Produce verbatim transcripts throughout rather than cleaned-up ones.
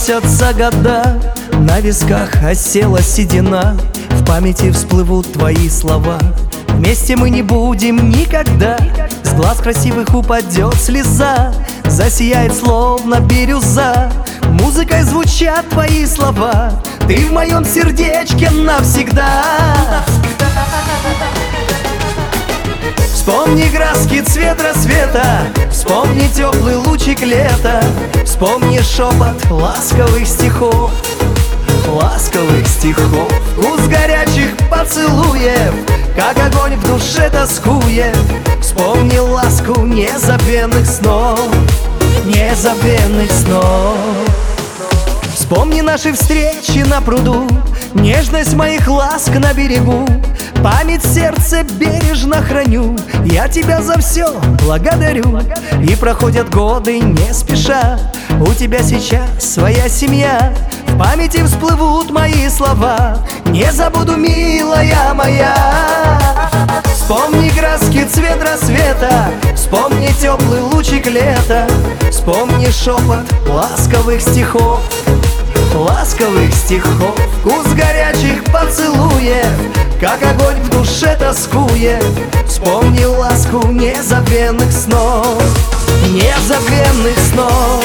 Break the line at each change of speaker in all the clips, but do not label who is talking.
проносятся года, на висках осела седина, в памяти всплывут твои слова. Вместе мы не будем никогда, с глаз красивых упадет слеза, засияет словно бирюза, музыкой звучат твои слова. Ты в моем сердечке навсегда. Вспомни краски, цвет рассвета, вспомни теплый лучик лета, вспомни шепот ласковых стихов, ласковых стихов, вкус горячих поцелуев, как огонь в душе тоскует. Вспомни ласку незабвенных снов, незабвенных снов. Вспомни наши встречи на пруду, нежность моих ласк на берегу. Память в сердце бережно храню, я тебя за все благодарю. И проходят годы не спеша, у тебя сейчас своя семья. В памяти всплывут мои слова, не забуду, милая моя. Вспомни краски, цвет рассвета, вспомни теплый лучик лета, вспомни шепот ласковых стихов, ласковых стихов, вкус горячих поцелуев, как огонь в душе тоскует. Вспомни ласку незабвенных снов, незабвенных снов.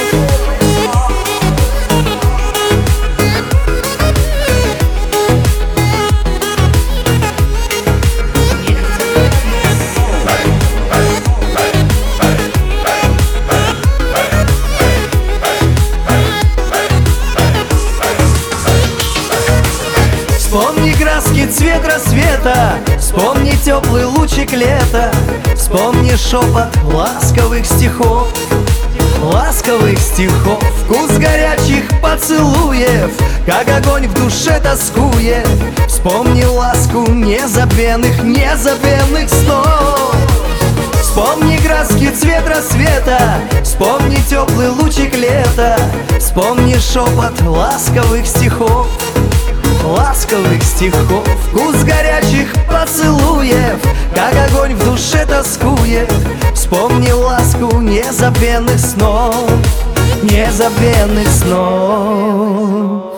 Вспомни краски, цвет рассвета, вспомни теплый лучик лета, вспомни шепот ласковых стихов, ласковых стихов, вкус горячих поцелуев, как огонь в душе тоскует. Вспомни ласку незабвенных, незабвенных снов. Вспомни краски, цвет рассвета, вспомни теплый лучик лета, вспомни шепот ласковых стихов, ласковых стихов, вкус горячих поцелуев, как огонь в душе тоскует. Вспомни ласку незабвенных снов, незабвенных снов.